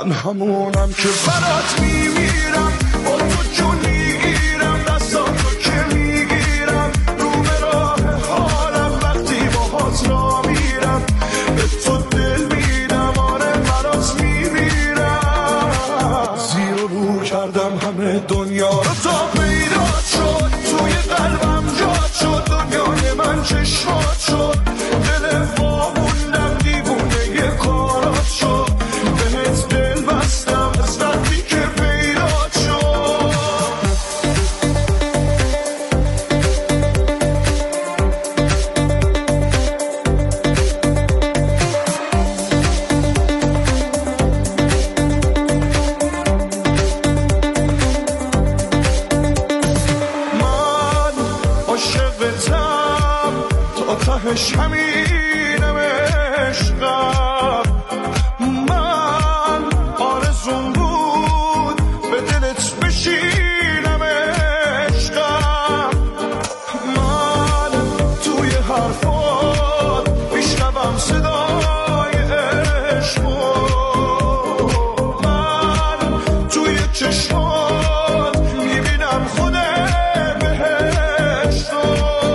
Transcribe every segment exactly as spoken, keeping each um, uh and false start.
من همونم که برات میمیرم، با تو جون میگیرم، دستان تو که میگیرم، رو به راه حالم وقتی باهات را میرم، به تو دل میدم، آره برات میمیرم. زیر و رو کردم همه دنیا رو تا پیدا شد، توی قلبم جاد شد، دنیای من چشمات شد، دل واموندم دیوونه یه کارات شد، بهت دل بستم از وقتی که پیدا شد. من عاشقتم تا تهش همینم عشقم، من آرزوم بود به دلت بشینم عشقم، من توی حرفات میشنوم صدای عشقو، من توی چشمات میبینم خود بهشتو.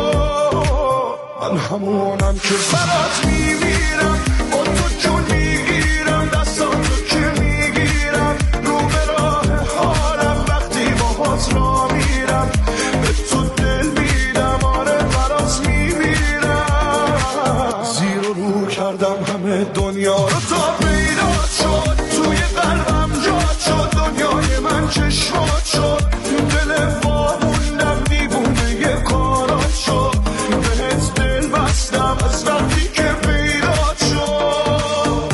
من همونم که برات میمیرم، با تو جون میگیرم، دستان تو که میگیرم، رو به راه حالم وقتی باهات را میرم، به تو دل میدم، آره برات میمیرم. زیر و رو کردم همه دنیا رو تا پیدا شد، توی قلبم جاد شد، دنیای من چشمات شد، دل واموندم دیوونه یه کارات شد، بهت دل بستم از وقتی که پیدا شد.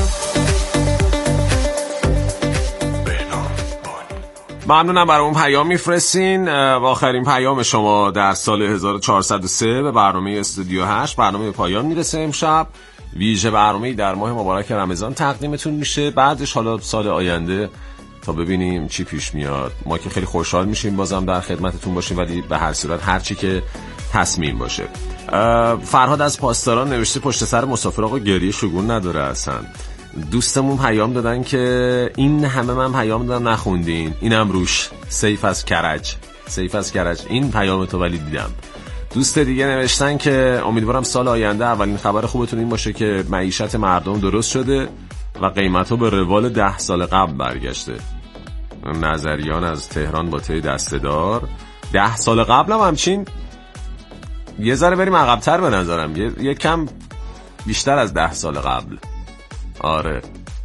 ممنونم برای اون پیام میفرستین. آخرین پیام شما در سال هزار و چهارصد و سه به برنامه استودیو هشت. برنامه پایان میرسه امشب. ویژه برنامه‌ای در ماه مبارک رمضان تقدیمتون میشه. بعدش حالا سال آینده تا ببینیم چی پیش میاد. ما که خیلی خوشحال میشیم بازم در خدمتتون باشیم، ولی به هر صورت هر چی که تصمیم باشه. فرهاد از پاسداران نوشته پشت سر مسافر آقا گریه شگون نداره اصلا. دوستمون پیام دادن که این همه من پیام دادم نخوندین، اینم روش سیف از کرج، سیف از کرج این پیام تو ولی دیدم. دوست دیگه نوشتن که امیدوارم سال آینده اولین خبر خوبتون این باشه که معیشت مردم درست شده و قیمت‌ها به روال ده سال قبل برگشته. نظریان از تهران با ته دسته‌دار. ده سال قبل هم همچین یه ذره بریم عقب‌تر به نظرم، یه, یه کم بیشتر از ده سال قبل. آره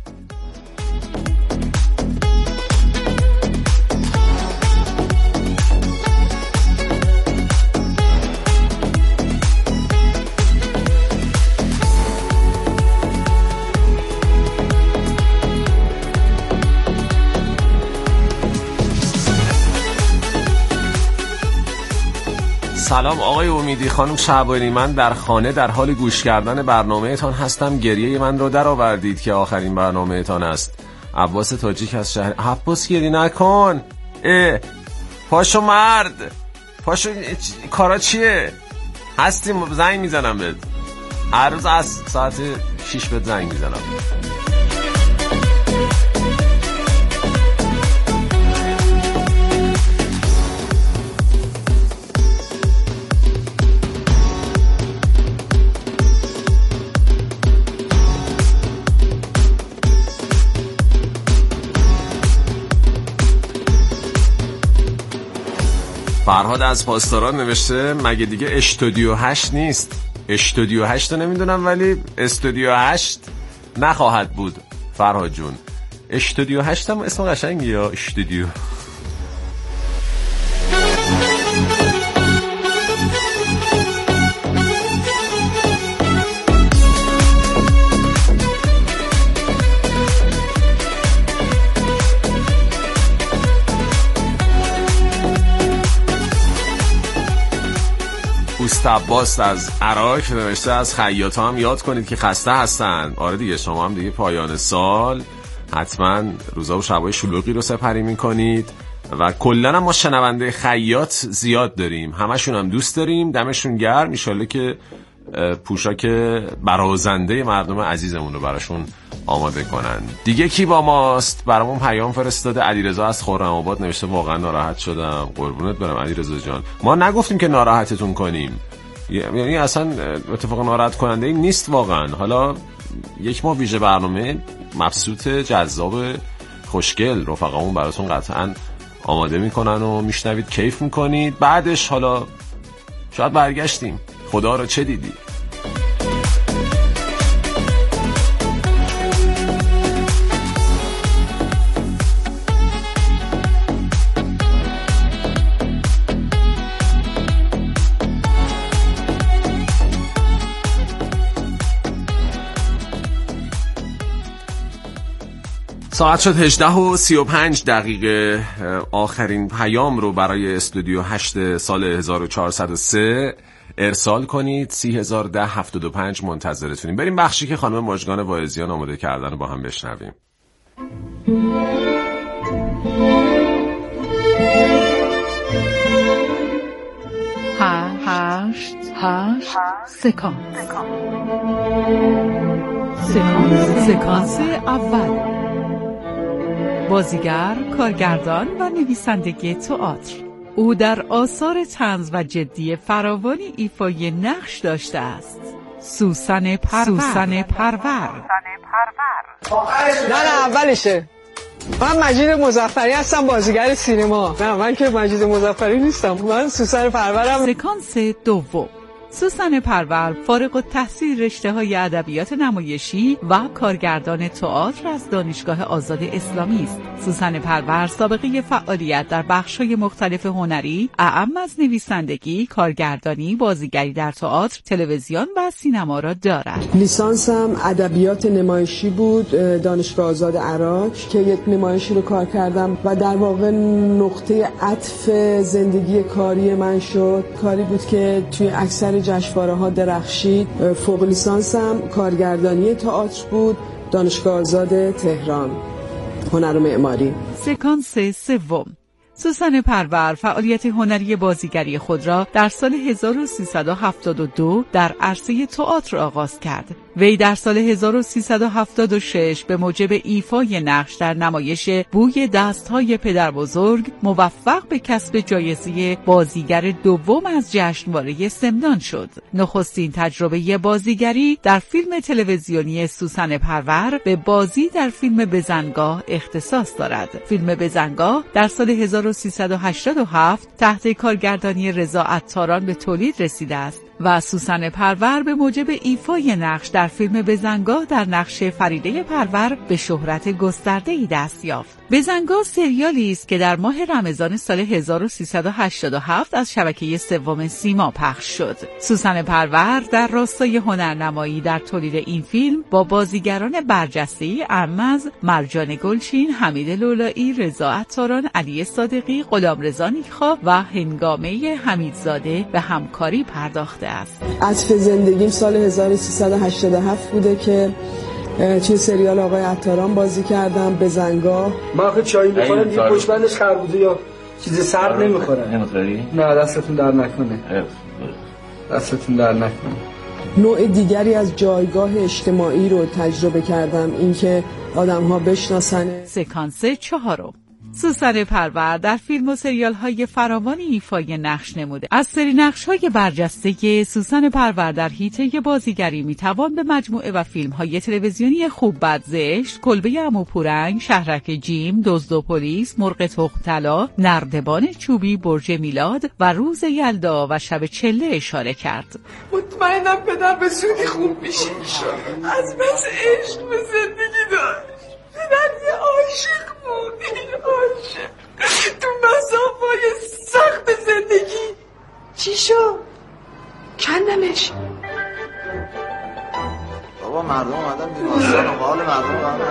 سلام آقای امیدی، خانم شعبانی، من در خانه در حال گوش کردن برنامه تان هستم. گریه من رو در آوردید که آخرین برنامه تان است. عباس تاجیک از شهر. عباس گریه نکن، اه پاشو مرد، پاشو، کارا چیه؟ هستیم، زنگ میزنم بهت هر روز از ساعت شیش بهت زنگ میزنم. فرهاد از پاسداران نوشته مگه دیگه استودیو هشت نیست؟ استودیو هشت رو نمیدونم ولی استودیو هشت نخواهد بود. فرهاد جون استودیو هشت هم اسم قشنگی یا استودیو. عباس از عراق نوشته از خیاطا هم یاد کنید که خسته هستن. آره دیگه، شما هم دیگه پایان سال حتما روزا و شبای شلوغی رو سپری میکنید و کلا هم ما شنونده خیاط زیاد داریم، همشون هم دوست داریم، دمشون گرم. ان شاءالله که پوشاک برازنده مردم عزیزمون رو براشون آماده کنن. دیگه کی با ماست؟ برامون پیام فرستاده علیرضا از خرم‌آباد، نوشته واقعا ناراحت شدم. قربونت برم علیرضا جان، ما نگفتیم که ناراحتتون کنیم، یعنی اصلا اتفاق ناراحت کننده ای نیست واقعا. حالا یک ما ویژه برنامه مبسوط جذاب خوشگل رفقامون براتون قطعا آماده میکنن و میشنوید، کیف میکنید. بعدش حالا شاید برگشتیم خدا رو چه دیدی. ساعت شد هجده و سی و پنج دقیقه. آخرین پیام رو برای استودیو هشت سال هزار و چهارصد و سه ارسال کنید. سی هزار و ده هفتاد و پنج منتظرتونیم. بریم بخشی که خانم مژگان واعظیان آماده کردن رو با هم بشنویم. هشت هشت سکانس سکانس سکانس اول. بازیگر، کارگردان و نویسندگی تئاتر. او در آثار طنز و جدی فراوانی ایفای نقش داشته است. سوسن پرور. سوسن پرور. نه نه اولشه. من مجید مظفری هستم، بازیگر سینما. نه من که مجید مظفری نیستم، من سوسن پرورم. سکانس دوم. سوسن پرور فارغ التحصیل رشته‌های ادبیات نمایشی و کارگردان تئاتر از دانشگاه آزاد اسلامی است. سوسن پرور سابقه فعالیت در بخش‌های مختلف هنری، اعم از نویسندگی، کارگردانی، بازیگری در تئاتر، تلویزیون و سینما را دارد. لیسانسم ادبیات نمایشی بود، دانشگاه آزاد عراق که یک نمایشی رو کار کردم و در واقع نقطه عطف زندگی کاری من شد. کاری بود که توی اکثر جشنواره‌ها درخشید. فوق لیسانسم کارگردانی تئاتر بود، دانشگاه آزاد تهران، هنر و معماری. سکانس سوم. سوسن پرور فعالیت هنری بازیگری خود را در سال هزار و سیصد و هفتاد و دو در عرصه تئاتر آغاز کرد. وی در سال هزار و سیصد و هفتاد و شش به موجب ایفای نقش در نمایش بوی دست‌های پدر بزرگ موفق به کسب جایزه بازیگر دوم از جشنواره سمنان شد. نخستین تجربه بازیگری در فیلم تلویزیونی سوسن پرور به بازی در فیلم بزنگاه اختصاص دارد. فیلم بزنگاه در سال هزار و سیصد و هشتاد و هفت تحت کارگردانی رضا عطاران به تولید رسیده است و سوسن پرور به موجب ایفای نقش در فیلم بزنگاه در نقش فریده پرور به شهرت گسترده‌ای دست یافت. بزنگاه سریالی است که در ماه رمضان سال هزار و سیصد و هشتاد و هفت از شبکه سوم سیما پخش شد. سوسن پرور در راستای هنرنمایی در تولید این فیلم با بازیگران برجسته‌ای اعم از مرجان گلچین، حمید لولایی، رضا عطاران، علی صادقی، غلامرضا نیکخواه و هنگامه حمیدزاده به همکاری پرداخته است. عطف زندگیم سال هزار و سیصد و هشتاد و هفت بوده که توی سریال آقای عطاران بازی کردم، بزنگاه. من آخه چایی میخورم دیگه پشتبندش خربوزه یا چیز سرد نمیخورم. نمیخوری؟ نه دستتون در نکنه. دستتون در نکنه. نوع دیگری از جایگاه اجتماعی رو تجربه کردم، اینکه آدم‌ها بشناسن. سکانس چهارم. سوسن پرور در فیلم و سریال های فراوانی ایفای نقش نموده. از سری نقش های برجسته سوسن پرور در حیطه بازیگری میتوان به مجموعه و فیلم های تلویزیونی خوب بد زشت، کلبه عمو پورنگ، شهرک جیم، دزد و پلیس، مرغ تخم طلا، نردبان چوبی، برج میلاد و روز یلدا و شب چله اشاره کرد. مطمئنم پدر به سودی خوب میشه. از بس عشق به زندگی داشت. پدر یه عاشق بود، این عاشق تو مسافای سخت زندگی. چی شد؟ کندمش. بابا مردم اومدن بیمارستان و حال مردم رو هم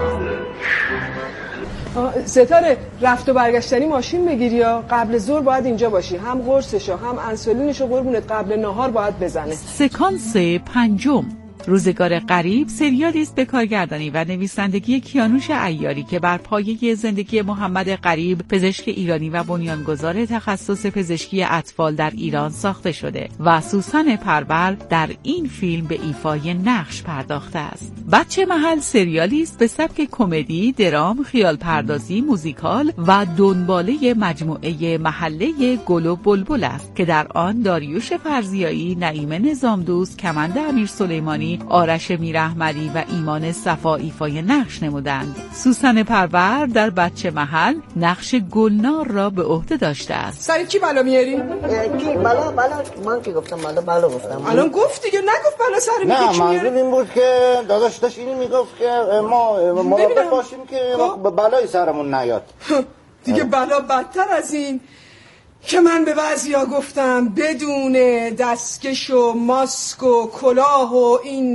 نزنن. ستاره رفت و برگشتنی ماشین بگیری یا قبل ظهر باید اینجا باشی، هم قرصشو هم انسولینشو قربونت قبل نهار باید بزنه. سکانس پنجم. روزگار غریب سریالی است به کارگردانی و نویسندگی کیانوش عیاری که بر پایه زندگی محمد غریب، پزشک ایرانی و بنیانگذار تخصص پزشکی اطفال در ایران ساخته شده و سوسن پرور در این فیلم به ایفای نقش پرداخته است. بچه محل سریالی است به سبک کمدی، درام، خیال پردازی، موزیکال و دنباله مجموعه محله گل و بلبل است که در آن داریوش فرزیایی، نعیم نظامدوست، کمند امیر سلیمانی، آرش میراحمدی و ایمان صفا ایفای نقش نمودند. سوسن پرور در بچه محل نقش گلنار را به عهده داشته است. سر کی بالا میاری؟ کی بالا بالا من که گفتم بالا بالا گفتم. الان گفت دیگه، نگفت بالا سر کی میاری؟ نه منظور این بود که داداش داشت اینی میگفت که ما مراقب باشیم که بلای سرمون نیاد. دیگه بلا بدتر از این که من به بعضیا گفتم بدون دستکش و ماسک و کلاه و این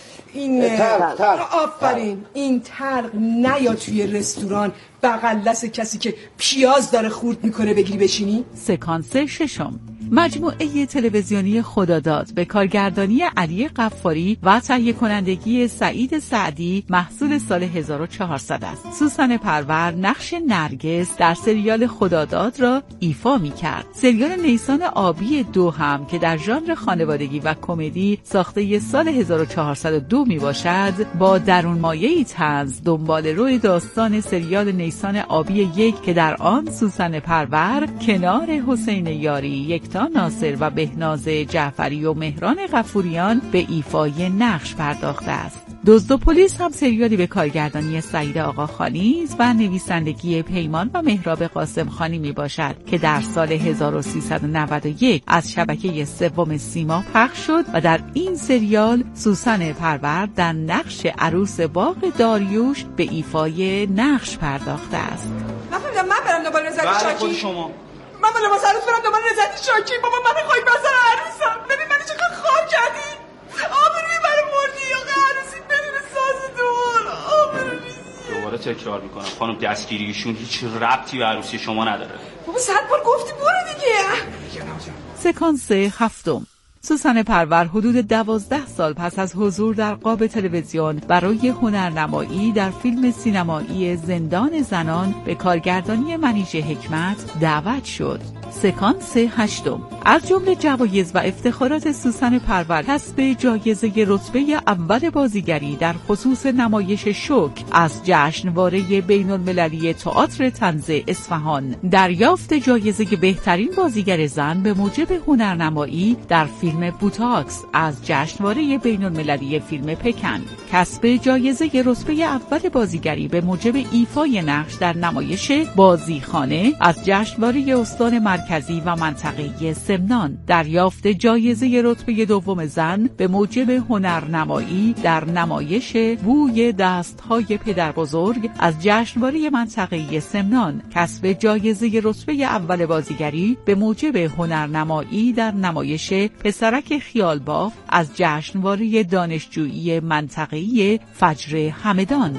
این ترق ترق آفرین این ترق نیا توی رستوران بغل دست کسی که پیاز داره خورد میکنه بگیری بشینی. سکانس ششم، مجموعه تلویزیونی خداداد به کارگردانی علی غفاری و تهیه کنندگی سعید سعدی محصول سال هزار و چهارصد است. سوسن پرور نقش نرگس در سریال خداداد را ایفا می کرد. سریال نیسان آبی دو هم که در ژانر خانوادگی و کمدی ساخته سال هزار و چهارصد و دو می باشد، با درون مایه‌ای طنز دنبال روی داستان سریال نیسان آبی یک که در آن سوسن پرور کنار حسین یاری، یکتا ناصر و بهناز جعفری و مهران غفوریان به ایفای نقش پرداخته است. دزد و پلیس هم سریالی به کارگردانی سعید آقاخانی و نویسندگی پیمان و مهراب قاسم خانی می باشد که در سال هزار و سیصد و نود و یک از شبکه سوم سیما پخش شد و در این سریال سوسن پرور در نقش عروس باغ داریوش به ایفای نقش پرداخته است. نفهمیدم من برم دنبال رضایت شاکی؟ خود شما من با لباس عروس برم دنبال رضایت شاکی؟ بابا من خواهی بزن عروسم. ببین من چقدر خواب کردی. آبروی برای مردی یا عروسی بدون ساز دور. آبروی دوباره تکرار میکنم خانم، دستگیریشون هیچ ربطی به عروسی شما نداره. بابا صد بار گفتی برو دیگه. سکانس هفتم، سوسن پرور حدود دوازده سال پس از حضور در قاب تلویزیون برای هنرنمایی در فیلم سینمایی زندان زنان به کارگردانی منیژه حکمت دعوت شد. سکانس هشتم، از جمله جوایز و افتخارات سوسن پرور کسب جایزه رتبه اول بازیگری در خصوص نمایش شوک از جشنواره بین المللی تئاتر طنز اصفهان، دریافت جایزه بهترین بازیگر زن به موجب هنرنمایی در فیلم بوتاکس از جشنواره بین المللی فیلم پکن، کسب جایزه رتبه اول بازیگری به موجب ایفای نقش در نمایش بازیخانه از جشنواره استان مرکزی و منطقه‌ای سمنان، دریافت جایزه رتبه دوم زن به موجب هنرنمایی در نمایش بوی دست‌های پدر بزرگ از جشنواره منطقه‌ای سمنان، کسب جایزه رتبه اول بازیگری به موجب هنرنمایی در نمایش پسرک خیالباف از جشنواره دانشجویی منطقه‌ای فجر همدان.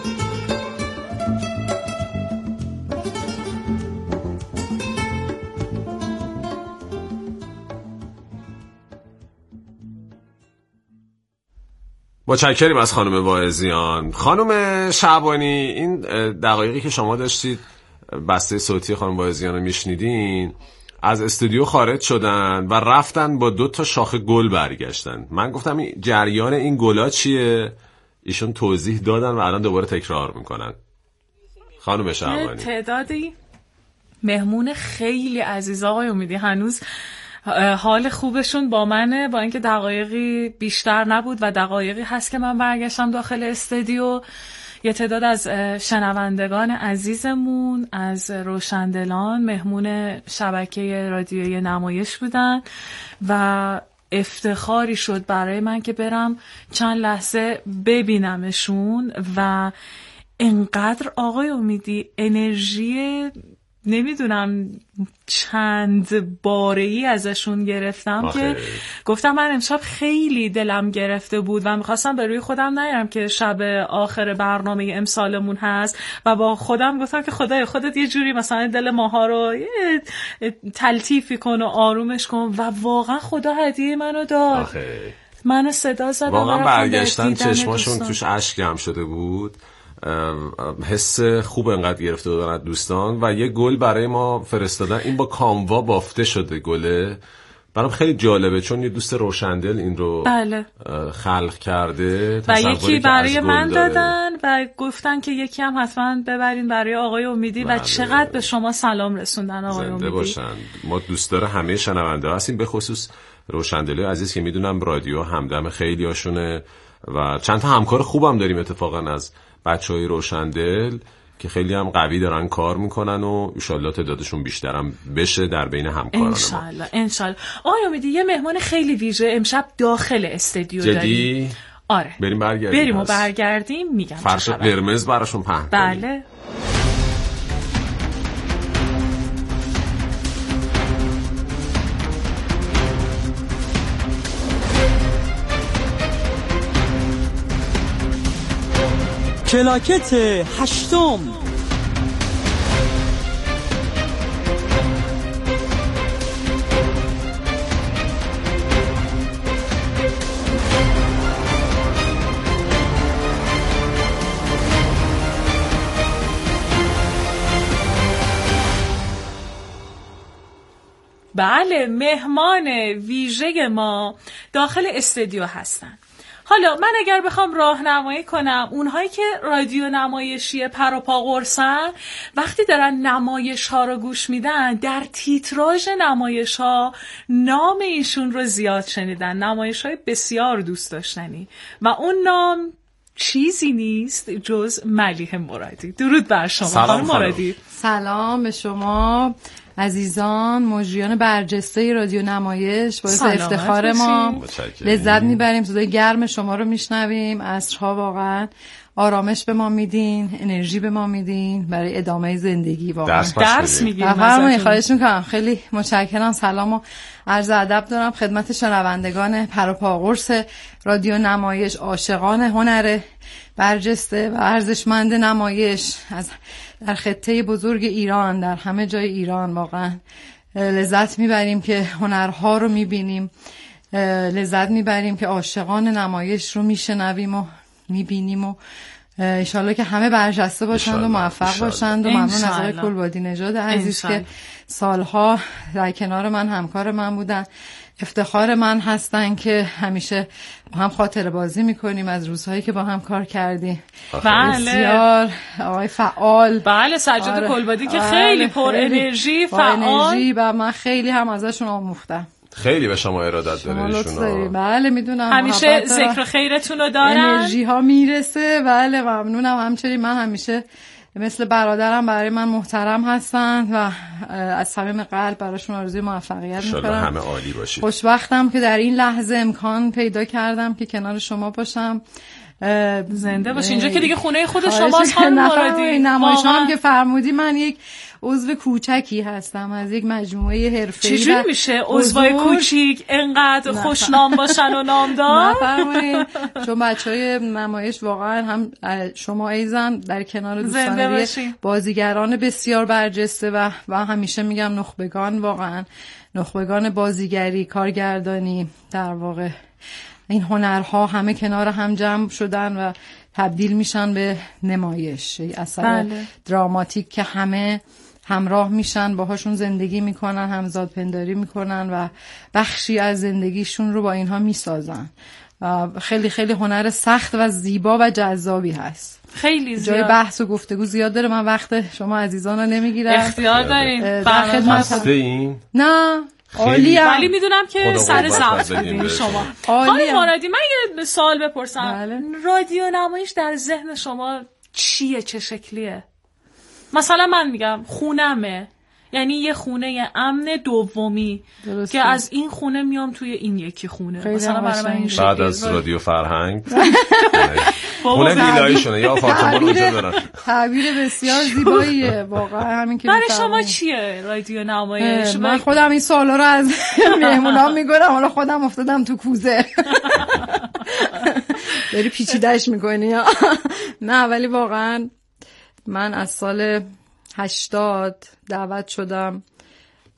متشکریم از خانم واعظیان. خانم شعبانی، این دقایقی که شما داشتید بسته صوتی خانم واعظیان رو میشنیدین، از استودیو خارج شدن و رفتن با دو تا شاخه گل برگشتن. من گفتم این جریان این گلا چیه؟ ایشون توضیح دادن و الان دوباره تکرار میکنن. خانم شعبانی، تعدادی مهمون خیلی عزیز آقای امیدی هنوز حال خوبشون با منه، با اینکه دقایقی بیشتر نبود و دقایقی هست که من برگشتم داخل استودیو. یه تعداد از شنوندگان عزیزمون از روشندلان مهمون شبکه رادیویی نمایش بودن و افتخاری شد برای من که برم چند لحظه ببینمشون و انقدر آقای امیدی انرژی نمیدونم چند باره‌ای ازشون گرفتم آخه. که گفتم من امشب خیلی دلم گرفته بود و میخواستم به روی خودم نیارم که شب آخر برنامه امسالمون هست و با خودم گفتم که خدای خودت یه جوری مثلا دل ماها رو تلطیفی کن و آرومش کن و واقعا خدا هدیه منو داد آخه. منو صدا زدن. واقعا برگشتن چشماشون توش اشک جمع شده بود، حس خوب انقدر گرفته دارن دوستان. و یه گل برای ما فرستادن، این با کانوا بافته شده گله. برام خیلی جالبه چون یه دوست روشندل این رو بله. خلق کرده و یکی برای من دادن و گفتن که یکی هم حتما ببرین برای آقای امیدی. بله. و چقدر به شما سلام رسوندن آقای زنده امیدی باشن. ما دوست داره همه شنونده هستیم، به خصوص روشندلی عزیز که میدونم رادیو همدم خیلی هاشونه و چند تا همکار خوبم داریم اتفاقا از بچهای روشندل که خیلی هم قوی دارن کار میکنن و انشالله تعدادشون بیشترم بشه در بین همکاران ما. انشالله انشالله. آقای امیدی یه مهمان خیلی ویژه امشب داخل استودیو داریم. جدی؟ آره. بریم برگردیم. بریم و برگردیم میگم. فرش قرمز براشون پهن بله. کنیم. کلاکت هشتم. بله، مهمان ویژه ما داخل استودیو هستن. حالا من اگر بخوام راهنمایی کنم اونهایی که رادیو نمایشی پر و پا قرصن، وقتی دارن نمایش ها رو گوش میدن در تیتراژ نمایش ها نام ایشون رو زیاد شنیدن، نمایش های بسیار دوست داشتنی و اون نام چیزی نیست جز ملیحه مرادی. درود بر شما خانم مرادی. سلام به شما عزیزان، مجریان برجسته رادیو نمایش. باعث افتخار ما، لذت میبریم، صدای گرم شما رو میشنویم. عصرها واقعا آرامش به ما میدین، انرژی به ما میدین برای ادامه زندگی. واقعا درس, درس میگیم. خواهش میکنم، خیلی متشکرم. سلام و عرض ادب دارم خدمت شنوندگان پر و پا قرص رادیو نمایش، عاشقان هنر برجسته و ارزشمند نمایش از در خطه بزرگ ایران، در همه جای ایران. واقعا لذت میبریم که هنرها رو میبینیم، لذت میبریم که عاشقان نمایش رو میشنویم و میبینیم و انشالله که همه برجسته باشند و موفق باشند. و ممنون از آقای کلبادی نژاد عزیز که سالها در کنار من همکار من بودن، افتخار من هستن که همیشه با هم خاطره بازی میکنیم از روزهایی که با هم کار کردیم. بله. بسیار آقای فعال. بله، سجاد آره. کلبادی که آره. خیلی پر انرژی، فعال انرژی و من خیلی هم ازشون آموختم. خیلی به شما ارادت داره ایشون. بله میدونم، همیشه ذکر خیرتون رو دارن، انرژی ها میرسه. بله ممنونم. همچنین من همیشه مثل برادرم برای من محترم هستن و از صمیم قلب براشون آرزوی موفقیت میکنم. انشالله همه عالی باشید. خوشبختم که در این لحظه امکان پیدا کردم که کنار شما باشم. زنده باشی. اینجا که دیگه خونه خود شماست خانم مرادی. نمایش هم که فرمودی، من یک عضو کوچکی هستم از یک مجموعه حرفه‌ای. چجوری میشه عضوای کوچیک انقدر خوشنام باشن و نامدار؟ نفرمایید، چون بچهای نمایش واقعا هم شما ایزن در کنار دوستان بازیگران بسیار برجسته و و همیشه میگم نخبگان، واقعا نخبگان بازیگری، کارگردانی، در واقع این هنرها همه کنار هم جمع شدن و تبدیل میشن به نمایش، اثر بله. دراماتیک که همه همراه میشن، باهاشون زندگی میکنن، همزاد پنداری میکنن و بخشی از زندگیشون رو با اینها میسازن. خیلی خیلی هنر سخت و زیبا و جذابی هست. خیلی زیاد. جای بحث و گفتگو زیاد داره. من وقت شما عزیزان رو نمیگیرم. اختیار دارین. در خدمت این نه عالیه، ولی میدونم که سر ضبط بودین شما. خانم مرادی، من یه سوال بپرسم. بله. رادیو نمایش در ذهن شما چیه، چه شکلیه؟ مثلا من میگم خونمه، یعنی یه خونه امن دومی درسته. که از این خونه میام توی این یکی خونه، مثلا برای من این شکلی. بعد از رادیو فرهنگ خونه ویلایی شونه یا آپارتمان اونجا دارن. تعبیر بسیار زیباییه واقعا. همین که برای شما چیه رادیو نمایش؟ من خودم این سوالا رو از مهمونام میگم، حالا خودم افتادم تو کوزه. داری پیچیده‌اش میکنی. نه ولی واقعا من از سال هشتاد دعوت شدم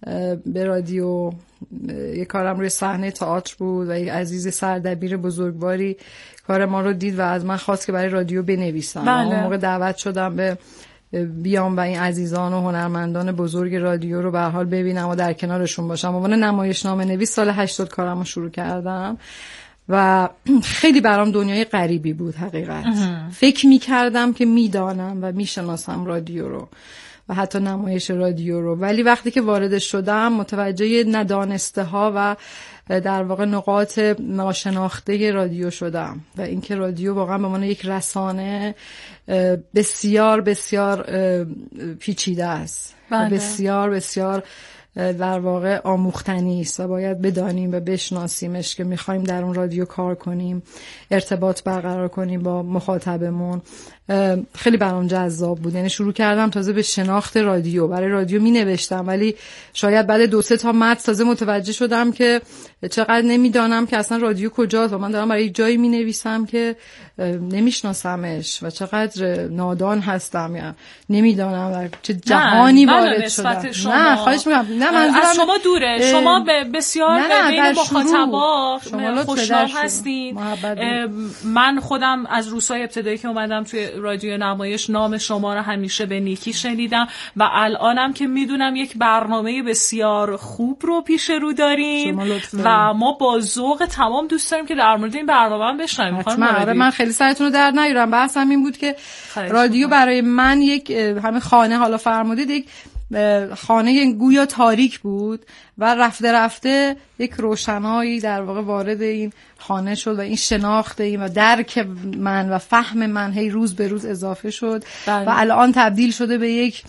به رادیو. یک کارم روی صحنه تئاتر بود و یک عزیز سردبیر بزرگواری کار ما رو دید و از من خواست که برای رادیو بنویسم. بله. اون موقع دعوت شدم به بیام و این عزیزان و هنرمندان بزرگ رادیو رو به هر حال ببینم و در کنارشون باشم. به عنوان نمایشنامه نویس سال هشتاد کارمو شروع کردم و خیلی برام دنیای غریبی بود حقیقت. فکر می‌کردم که میدانم و میشناسم رادیو رو و حتی نمایش رادیو رو، ولی وقتی که وارد شدم متوجه ندانسته ها و در واقع نقاط ناشناخته رادیو شدم و اینکه رادیو واقعا به عنوان یک رسانه بسیار بسیار پیچیده است. بله. بسیار بسیار در واقع آموختنی است و باید بدانیم و بشناسیمش که میخوایم در اون رادیو کار کنیم، ارتباط برقرار کنیم با مخاطبمون. خیلی برام جذاب بود. یعنی شروع کردم تازه به شناخت رادیو. برای رادیو می نوشتم ولی شاید بعد دو سه تا متن تازه متوجه شدم که چقدر نمیدانم که اصلا رادیو کجاست و من دارم برای جایی می نویسم که نمیشناسمش و چقدر نادان هستم یا نمیدانم چه جهانی وارد شدم. نه خواهش میکنم. نه منظورم از شما دوره. اه... شما بسیار بین مخاطبا خوشنام هستین. من خودم از روزهای ابتدایی که اومدم توی رادیو نمایش نام شما رو همیشه به نیکی شنیدم و الانم که میدونم یک برنامه بسیار خوب رو پیش رو داریم و ما با ذوق تمام دوست داریم که در مورد این برنامه بشنویم. حتما. من خیلی سعیتون رو در نیارم. بحثم این بود که رادیو برای من یک همه خانه، حالا فرمودید، یک خانه گویا تاریک بود و رفته رفته یک روشنایی در واقع وارد این خانه شد و این شناخت این و درک من و فهم من هی روز به روز اضافه شد. بله. و الان تبدیل شده به یک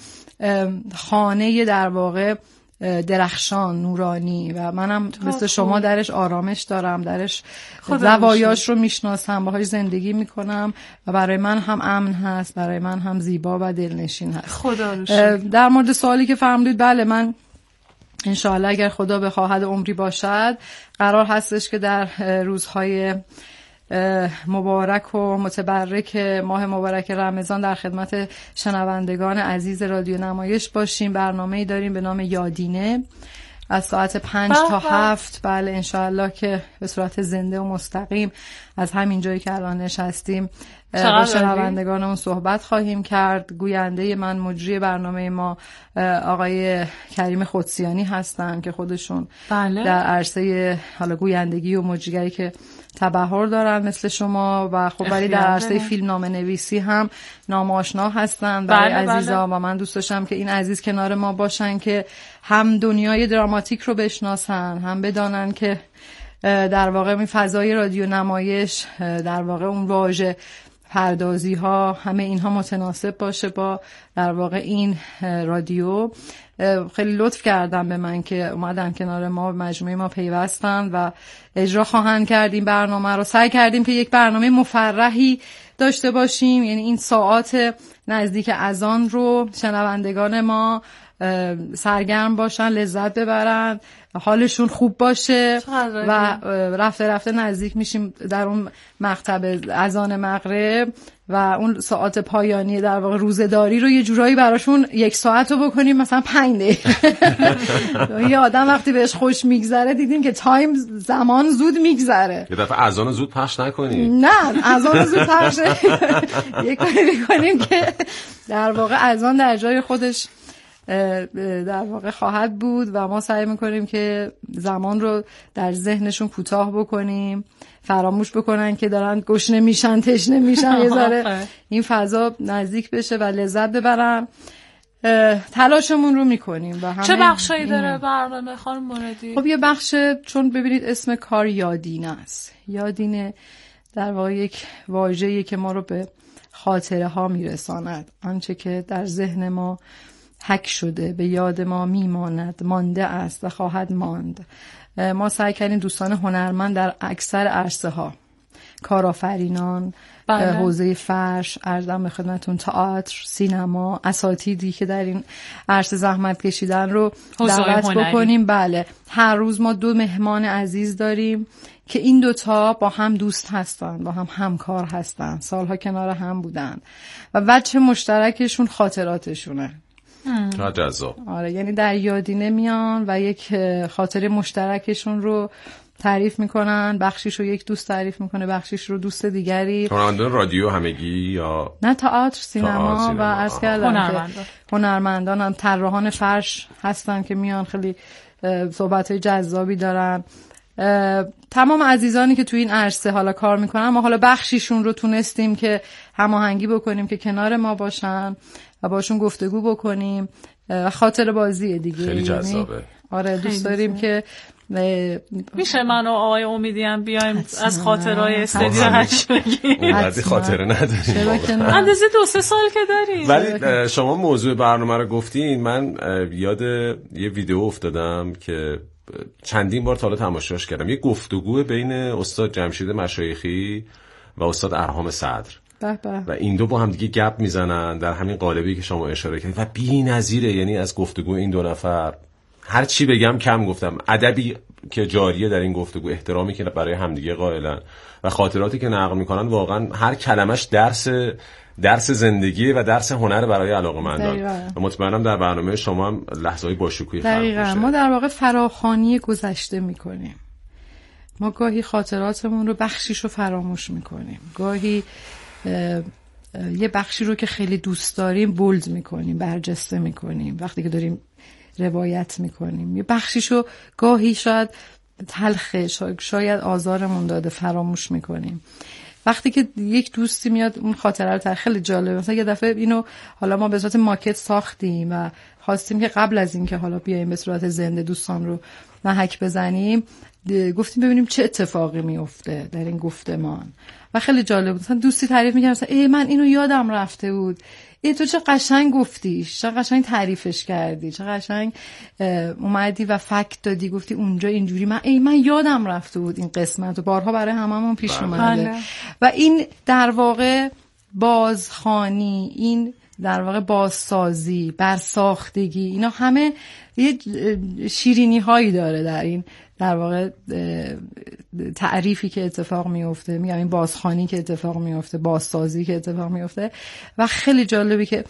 خانه در واقع درخشان نورانی و منم مثل شما درش آرامش دارم، درش زوایاش رو میشناسم، باهاش زندگی میکنم و برای من هم امن هست، برای من هم زیبا و دلنشین هست. خدا رو شکر. در مورد سوالی که فرمودید، بله من انشاءالله اگر خدا بخواهد عمری باشد قرار هستش که در روزهای مبارک و متبرک ماه مبارک رمضان در خدمت شنوندگان عزیز رادیو نمایش باشیم. برنامه‌ای داریم به نام یادینه از ساعت پنج تا هفت. بله انشاءالله که به صورت زنده و مستقیم از همین جایی که الان نشستیم با شنوندگانمون صحبت خواهیم کرد. گوینده من مجری برنامه ما آقای کریم خودسیانی هستن که خودشون بله. در عرصه حالا گویندگی و مجریگری که تبحر دارن مثل شما و خب ولی در عرصه فیلمنامه نویسی هم نامآشنا هستن برای بله عزیزا بله. و من دوست داشتم که این عزیز کنار ما باشن که هم دنیای دراماتیک رو بشناسن، هم بدانن که در واقع این فضای رادیو نمایش در واقع اون واژه پردازی ها همه اینها متناسب باشه با در واقع این رادیو. خیلی لطف کردن به من که اومدن کنار ما، مجموعه ما پیوستن و اجرا خواهند کرد این برنامه رو. سعی کردیم که یک برنامه مفرحی داشته باشیم، یعنی این ساعات نزدیک اذان رو شنوندگان ما سرگرم باشن، لذت ببرن، حالشون خوب باشه و رفته رفته نزدیک میشیم در اون مقطع اذان مغرب و اون ساعت پایانی در واقع روزه‌داری رو یه جورایی براشون یک ساعت رو بکنیم مثلا پنج دقیقه. یه آدم وقتی بهش خوش میگذره دیدیم که تایم زمان زود میگذره. یه دفعه اذان زود پخش نکنیم. نه اذان زود پخش یه کاری بکنیم که در واقع اذان در جای خودش در واقع خواهد بود و ما سعی میکنیم که زمان رو در ذهنشون کوتاه بکنیم، فراموش بکنن که دارن گشنه میشن، تشنه میشن، یه ذره این فضا نزدیک بشه و لذت ببرن. تلاشمون رو میکنیم. و چه بخشایی داره برنامه خانم مرادی؟ خب یه بخش، چون ببینید اسم کار یادینه است، یادینه در واقع یک واژه‌ای که ما رو به خاطره ها میرساند، آنچه که در ذهن ما حک شده به یاد ما میماند، مانده است و خواهد ماند. ما سعی کردیم دوستان هنرمند در اکثر عرصه ها، کارآفرینان، بله. حوزه فرش، عرضم به خدمتون تئاتر، سینما، اساتیدی که در این عرصه زحمت کشیدن رو دعوت بکنیم. بله هر روز ما دو مهمان عزیز داریم که این دوتا با هم دوست هستن، با هم همکار هستن، سالها کنار هم بودن و وجه مشترکشون خاطراتشونه. چقدر جذاب. آره یعنی در یادینه میان و یک خاطره مشترکشون رو تعریف میکنن، بخشیش رو یک دوست تعریف میکنه، بخشیش رو دوست دیگری. هنرمندان رادیو همگی یا نه تئاتر، سینما, سینما و عرض کردم هنرمندان هنرمندان هم طراحان فرش هستن که میان خیلی صحبت‌های جذابی دارن. تمام عزیزانی که تو این عرصه حالا کار میکنن ما حالا بخشیشون رو تونستیم که هماهنگی بکنیم که کنار ما باشن و باشون گفتگو بکنیم. خاطر بازیه دیگه، خیلی جذابه. آره دوست داریم که میشه من و آقای امیدیم بیایم از خاطرهای استودیو هشت بگیم. اونقدر خاطره نداریم اندازه دو سه سال که داریم. ولی شما موضوع برنامه رو گفتین، من یاد یه ویدیو افتادم که چندین بار تا حالا تماشاش کردم. یه گفتگو بین استاد جمشید مشایخی و استاد ارهام صدر به به. و این دو با هم دیگه گپ میزنن در همین قالبی که شما اشاره کردید و بی‌نظیره. یعنی از گفتگو این دو نفر هر چی بگم کم گفتم. ادبی که جاریه در این گفتگو، احترامی که برای همدیگه قائلن و خاطراتی که نقل میکنن، واقعا هر کلمش درس درس زندگی و درس هنر برای علاقه‌مندان. و مطمئنم در برنامه شما هم لحظه‌های باشکوهی خلق میشه. دقیقاً ما در واقع فراخوانی گذشته میکنیم. ما گاهی خاطراتمون رو بخشیش رو فراموش میکنیم، گاهی یه بخشی رو که خیلی دوست داریم بولد میکنیم، برجسته میکنیم وقتی که داریم روایت میکنیم. یه بخشیشو گاهی شاید تلخه، شاید آزارمون داده فراموش میکنیم. وقتی که یک دوستی میاد اون خاطره رو، خیلی جالبه. مثلا یه دفعه اینو حالا ما به صورت ماکت ساختیم و خواستیم که قبل از این که حالا بیایم به صورت زنده دوستان رو محک بزنیم، گفتیم ببینیم چه اتفاقی میفته در این گفتمان. و خیلی جالب بود. مثلا دوستی تعریف می‌کرد مثلا ای من اینو یادم رفته بود، ای تو چه قشنگ گفتیش، چه قشنگ تعریفش کردی، چه قشنگ اومدی و فکت دادی، گفتی اونجا اینجوری، من ای من یادم رفته بود این قسمت و بارها برای هممون پیش اومده. و این در واقع بازخوانی، این در واقع بازسازی، برساختگی، اینا همه یه شیرینی هایی داره در این در واقع تعریفی که اتفاق میفته، میگم این بازخوانی که اتفاق میفته، بازسازی که اتفاق میفته. و خیلی جالبی که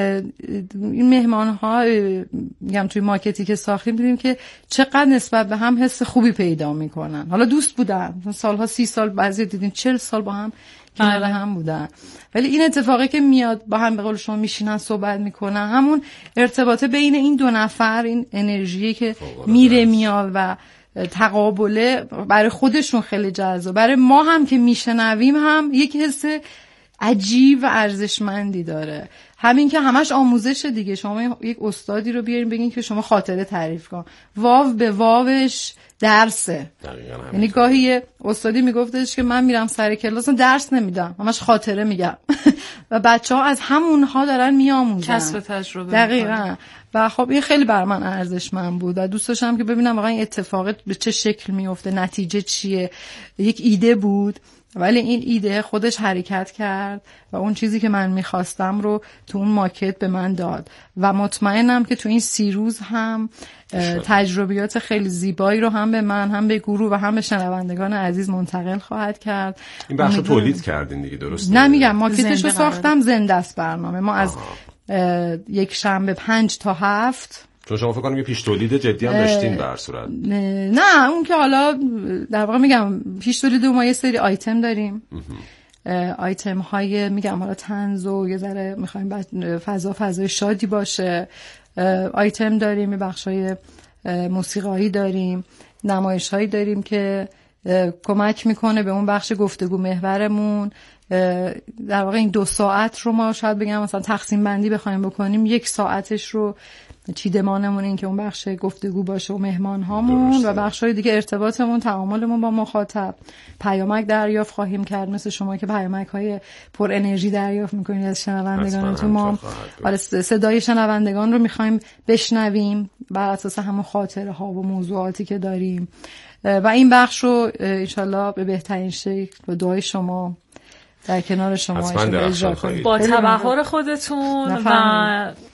این مهمان ها میگم توی مارکتی که ساختیم دیدیم که چقدر نسبت به هم حس خوبی پیدا میکنن. حالا دوست بودن سالها، سی سال، بعضی دیدین چهل سال با هم کنار هم بودن، ولی این اتفاقی که میاد با هم به قول شما میشینن صحبت میکنن، همون ارتباط بین این دو نفر، این انرژی که میره میاد و تقابله برای خودشون خیلی جذاب، برای ما هم که میشنویم هم یک حس عجیب و ارزشمندی داره. همین که همش آموزش دیگه. شما یک استادی رو بیارین بگین که شما خاطره تعریف کن، واو به واوش درسه. یعنی گاهی یه استادی میگفتش که من میرم سر کلاس درس نمیدم، همش خاطره میگم و بچه‌ها از همونها دارن میآموزن، کسب تجربه. دقیقاً. و خب این خیلی بر من ارزشمند بود و دوست داشتم که ببینم واقعا این اتفاق به چه شکل میفته، نتیجه چیه. یک ایده بود ولی این ایده خودش حرکت کرد و اون چیزی که من میخواستم رو تو اون ماکت به من داد و مطمئنم که تو این سی روز هم تجربیات خیلی زیبایی رو هم به من، هم به گروه و هم به شنوندگان عزیز منتقل خواهد کرد. این بخش رو تولید کردین دیگه، درسته؟ نه میگم ماکتش رو ساختم، زنده است برنامه. ما از یک شنبه پنج تا هفت، چون شما فکر کنم یه پیش تولید جدی هم داشتین به هر صورت. نه اون که حالا در واقع میگم پیش تولید ما یه سری آیتم داریم، آیتم های میگم حالا طنز و یه ذره میخوایم فضا فضای شادی باشه. آیتم داریم، بخشای موسیقایی داریم، نمایش هایی داریم که کمک میکنه به اون بخش گفتگو محورمون. در واقع این دو ساعت رو ما شاید بگم مثلا تقسیم بندی بخوایم بکنیم، یک ساعتش رو چیدمانمون این که اون بخش گفتگو باشه و مهمان هامون و بخشای دیگه ارتباطمون، تعاملمون با مخاطب. پیامک دریافت خواهیم کرد مثل شما که پیامک های پر انرژی دریافت میکنید از شنوندگانتون. ما صدای شنوندگان رو میخوایم بشنویم بر اساس همون خاطره ها و موضوعاتی که داریم و این بخش رو انشالله به بهترین شکل با دعای شما در کنار شما اجرا کنیم با تبحر خودتون و